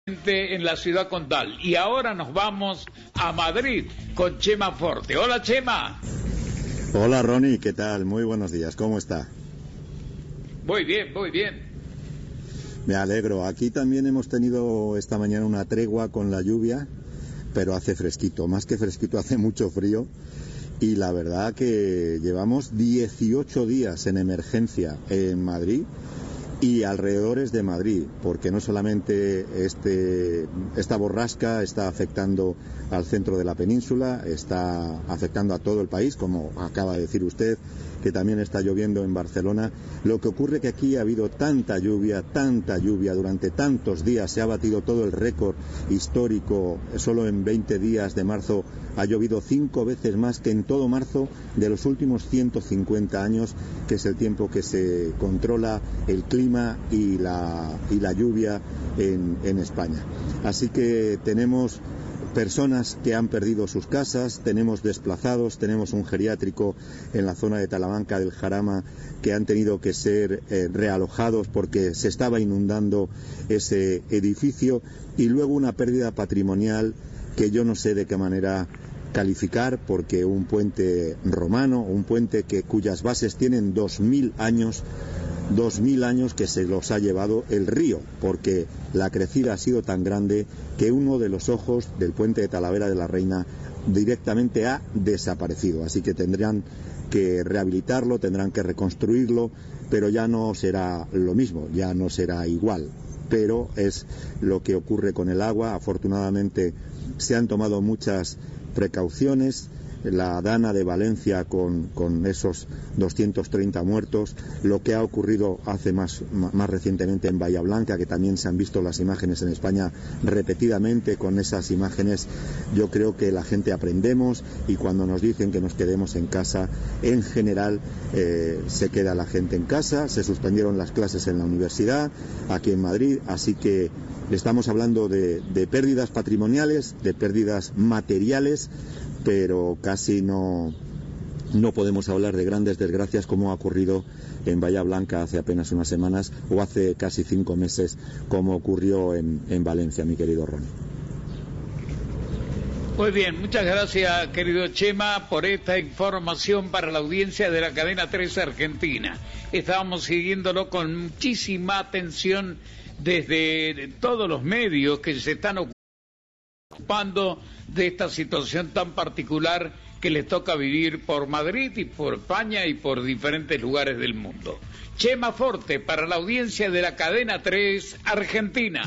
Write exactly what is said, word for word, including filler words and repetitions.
en la ciudad condal. Y ahora nos vamos a Madrid con Chema Forte. Hola, Chema. Hola, Ronnie, ¿qué tal? Muy buenos días, ¿cómo está? Muy bien, muy bien. Me alegro. Aquí también hemos tenido esta mañana una tregua con la lluvia, pero hace fresquito, más que fresquito, hace mucho frío. Y la verdad que llevamos dieciocho días en emergencia en Madrid y alrededores de Madrid, porque no solamente este, esta borrasca está afectando al centro de la península, está afectando a todo el país, como acaba de decir usted, que también está lloviendo en Barcelona. Lo que ocurre que aquí ha habido tanta lluvia, tanta lluvia durante tantos días, se ha batido todo el récord histórico. Solo en veinte días de marzo ha llovido cinco veces más que en todo marzo de los últimos ciento cincuenta años, que es el tiempo que se controla el clima y la, y la lluvia en, en España. Así que tenemos personas que han perdido sus casas, tenemos desplazados, tenemos un geriátrico en la zona de Talamanca del Jarama que han tenido que ser eh, realojados porque se estaba inundando ese edificio, y luego una pérdida patrimonial que yo no sé de qué manera calificar, porque un puente romano, un puente que cuyas bases tienen dos mil años, dos mil años que se los ha llevado el río, porque la crecida ha sido tan grande que uno de los ojos del puente de Talavera de la Reina directamente ha desaparecido. Así que tendrán que rehabilitarlo, tendrán que reconstruirlo, pero ya no será lo mismo, ya no será igual. Pero es lo que ocurre con el agua. Afortunadamente se han tomado muchas precauciones. La Dana de Valencia con, con esos doscientos treinta muertos, lo que ha ocurrido hace más, más recientemente en Bahía Blanca, que también se han visto las imágenes en España repetidamente. Con esas imágenes yo creo que la gente aprendemos, y cuando nos dicen que nos quedemos en casa, en general eh, se queda la gente en casa. Se suspendieron las clases en la universidad aquí en Madrid, así que estamos hablando de, de pérdidas patrimoniales, de pérdidas materiales, pero casi no, no podemos hablar de grandes desgracias como ha ocurrido en Bahía Blanca hace apenas unas semanas, o hace casi cinco meses como ocurrió en, en Valencia, mi querido Ronnie. Muy bien, muchas gracias, querido Chema, por esta información para la audiencia de la cadena tres Argentina. Estábamos siguiéndolo con muchísima atención desde todos los medios que se están ocupando de esta situación tan particular que les toca vivir por Madrid y por España y por diferentes lugares del mundo. Chema Forte para la audiencia de la cadena tres Argentina.